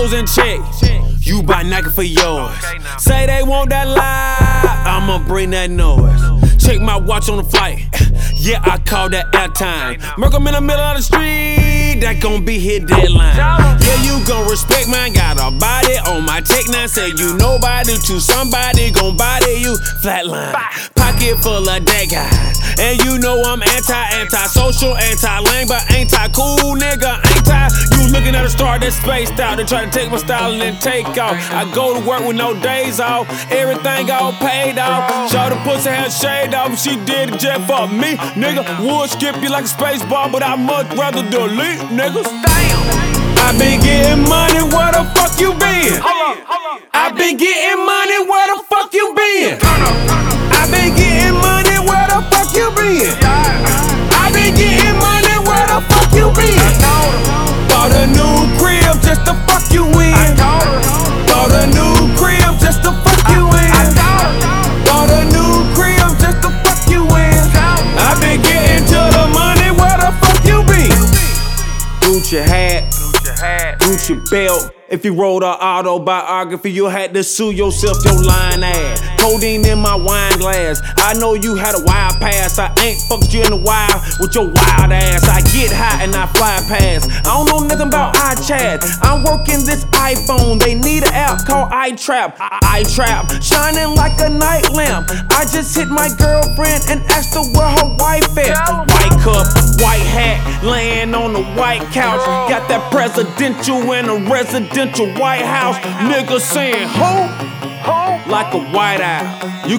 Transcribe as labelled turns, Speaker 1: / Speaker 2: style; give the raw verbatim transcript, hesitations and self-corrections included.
Speaker 1: clothes in check. You buy Nike for yours. Say they want that live, I'ma bring that noise. Check my watch on the flight. Yeah, I call that airtime. Merc, I'm in the middle of the street, that gon' be his deadline. Yeah, you gon' respect mine. Got a body on my tech nine. Say you nobody to somebody gon' body you flatline. Pocket full of that guy. And you know I'm anti-anti-social, anti-lame, but anti-cool, nigga. Ain't I? You looking at a star that's spaced out. They try to take my style and then take off. I go to work with no days off. Everything all paid off. Show the pussy had shade off. She did it just for me, nigga. Would skip you like a space ball, but I much rather delete, niggas. Damn. I been getting money, where the fuck you been? I been getting money, where the fuck you been? I been getting money, where the fuck you been? I been getting money, where the fuck you been? Bought a new crib just to fuck you in. Bought a new crib just to fuck you in. Bought a new crib just to fuck you in. I been getting to the money, where the fuck you been? Gucci hat, Gucci belt. If you wrote an autobiography, you had to sue yourself, your lying ass. Codeine in my wine glass. I know you had a wild past. I ain't fucked you in the wild with your wild ass. I get high and I fly past. I don't know nothing about iChat. I'm working this iPhone. They need an app called iTrap. iTrap, shining like a night lamp. I just hit my girlfriend and asked her where her wife at. White cup, white hat, laying on the white couch. Got that presidential and a residential White House. Nigga saying, ho, ho, like a white owl. You